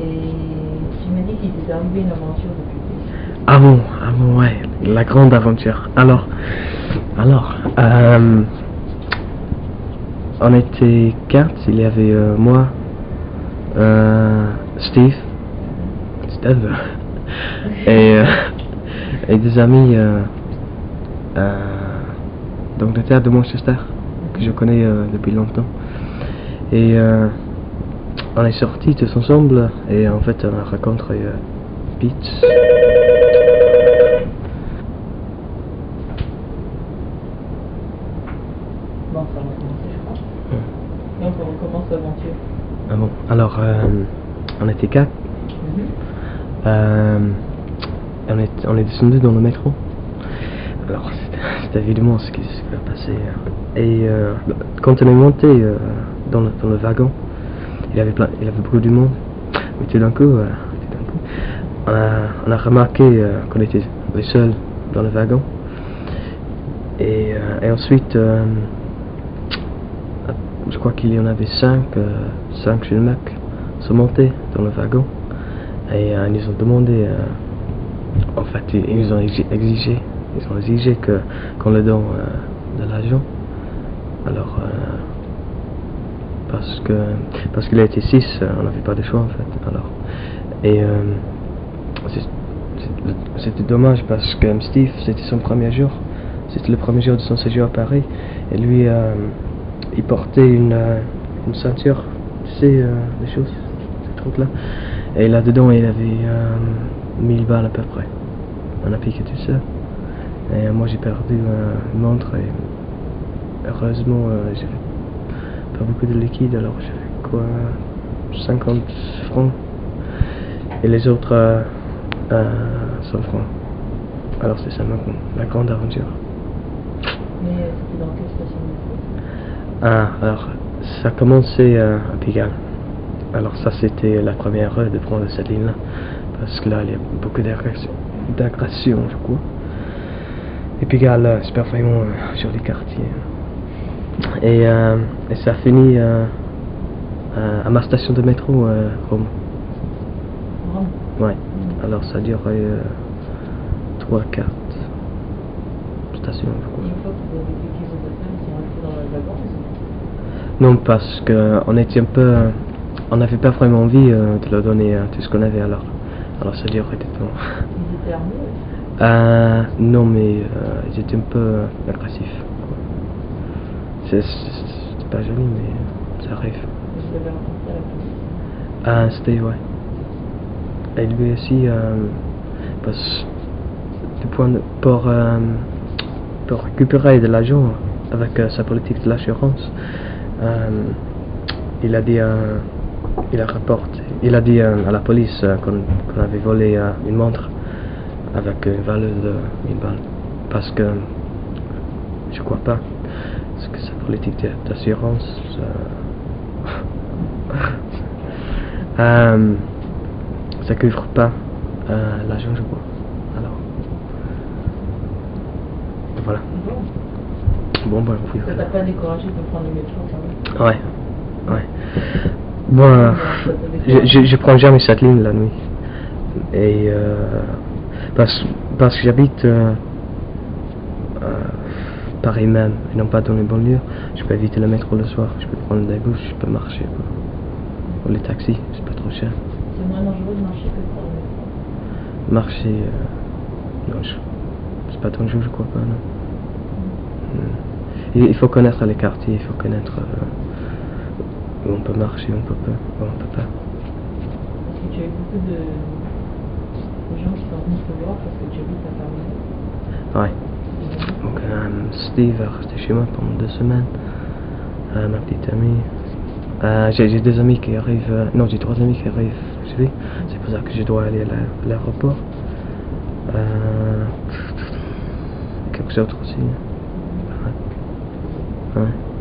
tu m'as dit qu'il t'est arrivé une aventure depuis que Ah bon, ouais, la grande aventure. Alors, on était quatre, il y avait moi, Steve, et, et des amis d'Angleterre, de Manchester, que je connais depuis longtemps. Et on est sortis tous ensemble, et en fait on a rencontré Pete. Bon, ça va recommencer, je crois. Donc on recommence l'aventure. Ah bon, alors on était quatre. On est descendu dans le métro. Alors c'était évidemment ce qui s'est passé. Et quand on est monté dans le wagon, il y avait beaucoup de monde. Mais tout d'un coup, on a remarqué qu'on était les seuls dans le wagon. Et ensuite, je crois qu'il y en avait 5 jeunes mecs sont montés dans le wagon. Et ils nous ont demandé, en fait, ils nous ont exigé qu'on leur donne de l'argent. Alors, parce qu'il a été 6, on n'avait pas de choix en fait. Alors, et c'était dommage parce que Steve, c'était son premier jour. C'était le premier jour de son séjour à Paris. Et lui, il portait une ceinture, tu sais, des choses, ces trucs-là. Et là-dedans, il avait 1000 balles à peu près. On a piqué tout ça. Et moi, j'ai perdu une montre et heureusement, j'avais pas beaucoup de liquide, alors j'avais quoi, 50 francs. Et les autres, 100 francs. Alors c'est ça ma grande aventure. Mais c'était dans quelle station de métro? Alors, ça a commencé à Pigalle. Alors ça c'était la première heure de prendre cette ligne-là, parce que là il y a beaucoup d'agression, je crois. Et Pigalle, c'est parfaitement sur les quartiers. Et ça finit à ma station de métro, Rome. Rome? Ouais. Alors ça dure 3-4 stations, je crois. Et une fois que vous avez piqué vos affaires, ils sont restés dans le wagon? Non, parce qu'on était un peu... on n'avait pas vraiment envie de leur donner tout ce qu'on avait alors. Alors ça durait du temps. Ils étaient armés? Non, mais ils étaient un peu agressifs. C'est pas joli, mais ça arrive. Vous avez rencontré la police? C'était, ouais. Et lui aussi, parce pour récupérer de l'argent avec sa politique de l'assurance, il a dit à la police qu'on avait volé une montre avec une valeur de 1000 balles. Parce que je crois pas, parce que sa politique d'assurance ça couvre pas l'argent, je crois. Alors voilà. Bon, oui. Ça t'a pas découragé de prendre le métro quand même? Ouais. Bon, je prends jamais cette ligne la nuit. Et parce que j'habite Paris même, et non pas dans les banlieues, je peux éviter le métro le soir, je peux prendre des bus, je peux marcher, quoi. Ou les taxis, c'est pas trop cher. C'est moins dangereux de marcher que de prendre le métro? Marcher, non, c'est pas dangereux, je crois pas, non. Il faut connaître les quartiers, il faut connaître où on peut marcher, où on peut pas. Est-ce que tu as eu beaucoup de gens qui sont venus te voir parce que tu habites à Paris? Ouais. Donc Steve a resté chez moi pendant 2 semaines. Ma petite amie. J'ai 2 amis qui arrivent. Non, j'ai 3 amis qui arrivent aujourd'hui. C'est pour ça que je dois aller à l'aéroport. Quelque chose aussi. Ouais.